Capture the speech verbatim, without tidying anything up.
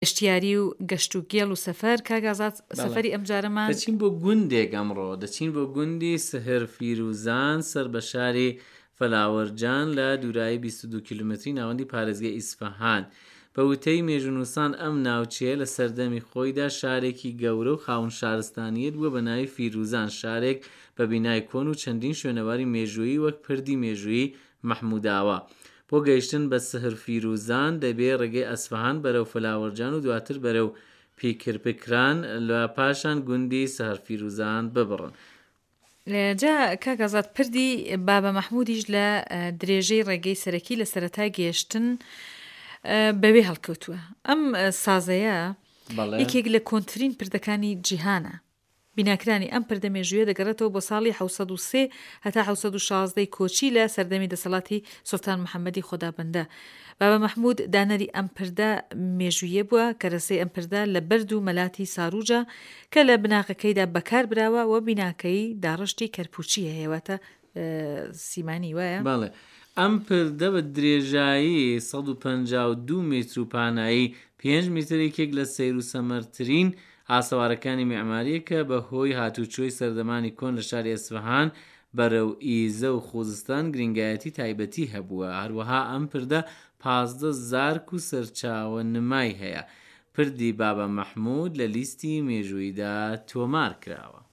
گەشتیاری و گەشت و گێڵ و سەفەر کاگازات سەفەری ئەمجارەمان دەچین بۆ گوندێک ئەمڕۆ دەچین بۆ گوندی سەهر فیروزان سەر بە شاری فەلاوەرجان لە دوورایی بیست و دوو کیلومتری ناوەندی پارێزگای ئیسفەهان. بە وتەی مێژونووسان ئەم ناوچەیە لە سەردەمی خۆیدا شارێکی گەورە و خاوەن شارستانیەت بووە بە ناوی فیروزان، شارێک بە بینای کۆن و چەندین شوێنەواری مێژوویی وەک پردی مێژوویی مەحمووداوە. بۆ گەیشتن بە سەهر فیروزان دەبێ ڕێگەی ئەسفەهان بەرەو فەلاوەرجان و دواتر بەرەو پیکرپکران لە پاشان گوندی سەهر فیروزان ببڕن. جا کاگازات پردی بابە مەحموودیش لە درێژەی ڕێگەی سەرەکی لە سەرەتا گەیشتن بەوێ هەڵکەوتووە. ئەم سازەیە یەکێک لە کۆنترین پردەکانی جیهانە. بیناکرانی ئەم پردە مێژوویە دەگەڕێتەوە بۆ ساڵی حەوت و سێ هەتا حەوت و شازدەی کۆچی لە سەردەمی دەسەڵاتی سوڵتان محەممەدی خۆدابەندە. بابە مەحموود دانەری ئەم پردە مێژوویە بووە کە ڕێسەی ئەم پردە لە بەرد و مەلاتی ساروجە کە لە بناغەکەیدا بەکار براوە و بیناکەی داڕشتی کەرپوچی هەیەواتە سیمانی وایە. باڵێ ئەم پردە بە درێژایی سەد و پەنجا و دوو میتر و پانایی پێنج میترێکێک لە سەیر و سەمەرترین ئاسەوارەکانی میعماریە کە بە هۆی هاتوچۆی سەردەمانی کۆن لە شاری ئەسفەهان بەرەو ئیزە و خوزستان گرنگایەتی تایبەتی هەبووە. هەروەها ئەم پردە پازدە زارک و سەرچاوە نمای هەیە. پردی بابە مەحموود لە لیستی مێژوویدا تۆمار کراوە.